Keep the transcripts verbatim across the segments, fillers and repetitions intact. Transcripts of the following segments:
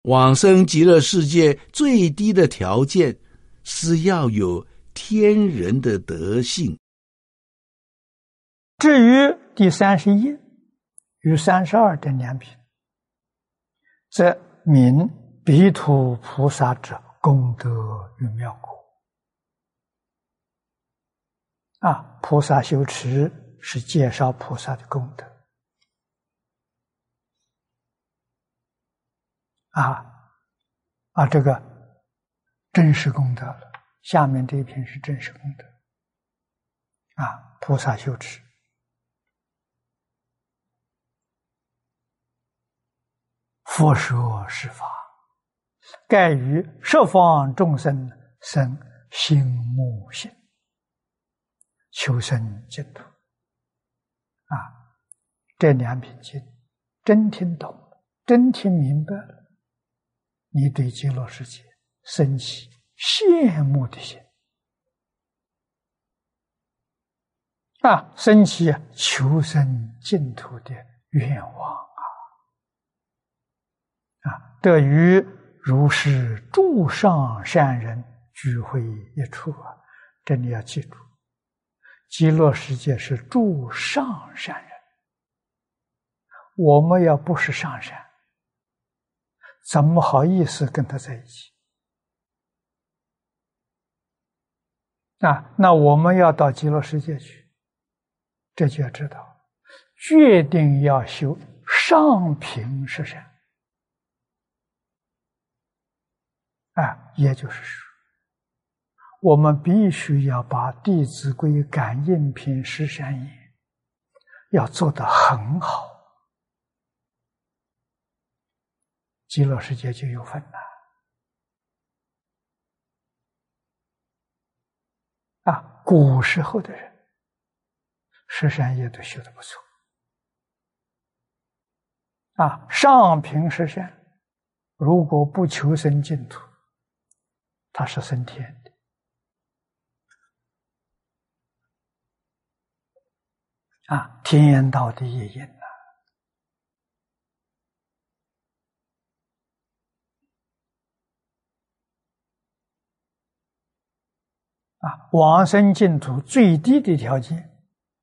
往生极乐世界最低的条件是要有天人的德性。 至于第三十一与三十二等两品，则名彼土菩萨者功德与妙果。啊，菩萨修持是介绍菩萨的功德。啊啊，这个真实功德了。下面这一篇是真实功德。啊，菩萨修持，佛说是法，盖于十方众生生心目性，求生净土。啊，这两品经真听懂了，真听明白了，你对极乐世界生起羡慕的心，啊，生起求生净土的愿望啊！啊，得与如是诸上善人聚会一处啊！这里要记住，极乐世界是诸上善人，我们要不是上善，怎么好意思跟他在一起？啊，那我们要到极乐世界去，这就要知道，决定要修上品十善。啊，也就是说，我们必须要把《弟子规》感应品十善业要做得很好，极乐世界就有份了。啊，古时候的人十善业都修得不错。啊，上品十善，如果不求生净土，他是升天的。啊，天道的业因啊！啊，往生净土最低的条件，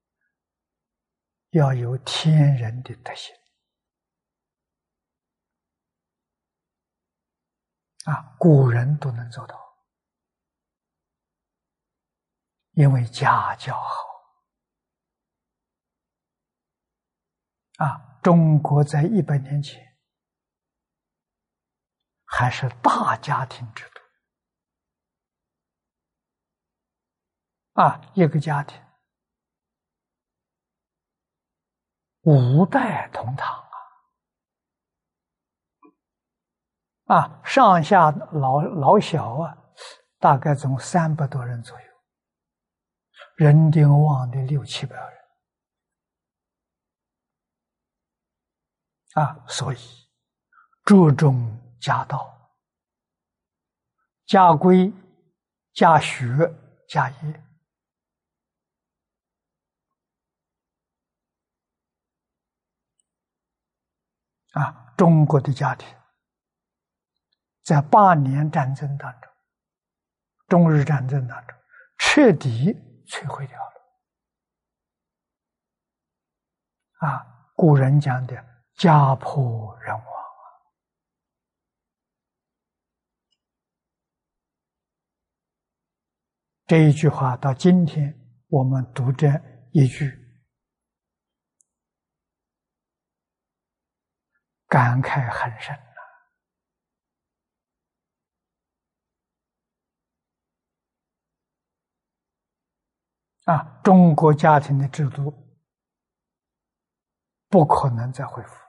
要有天人的德行。啊，古人都能做到，因为家教好。啊，中国在一百年前还是大家庭制度。啊，一个家庭五代同堂啊！啊，上下老老小啊，大概总三百多人左右，人丁旺的六七百人啊，所以注重家道、家规、家学、家业。啊，中国的家庭在八年战争当中，中日战争当中彻底摧毁掉了。啊，古人讲的家破人亡啊！这一句话到今天我们读这一句，感慨很深呐。啊，中国家庭的制度不可能再恢复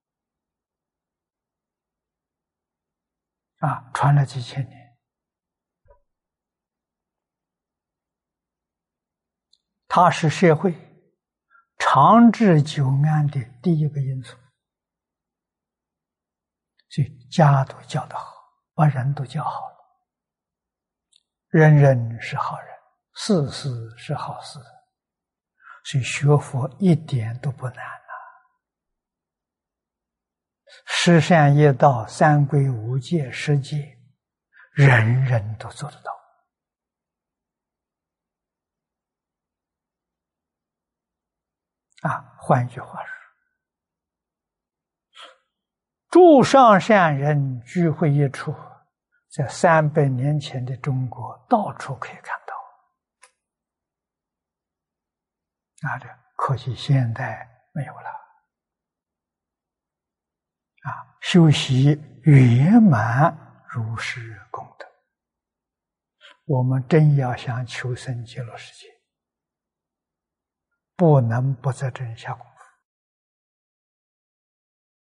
了。啊，传了几千年，它是社会长治久安的第一个因素。所以家都教得好，把人都教好了，人人是好人，事事是好事，所以学佛一点都不难啊！ 十善业道、三归五戒、十戒，人人都做得到。啊，换一句话说，诸上善人聚会一处，在三百年前的中国，到处可以看到。啊，这可惜现代没有了。啊，修习圆满如是功德，我们真要想求生极乐世界，不能不在这下功夫。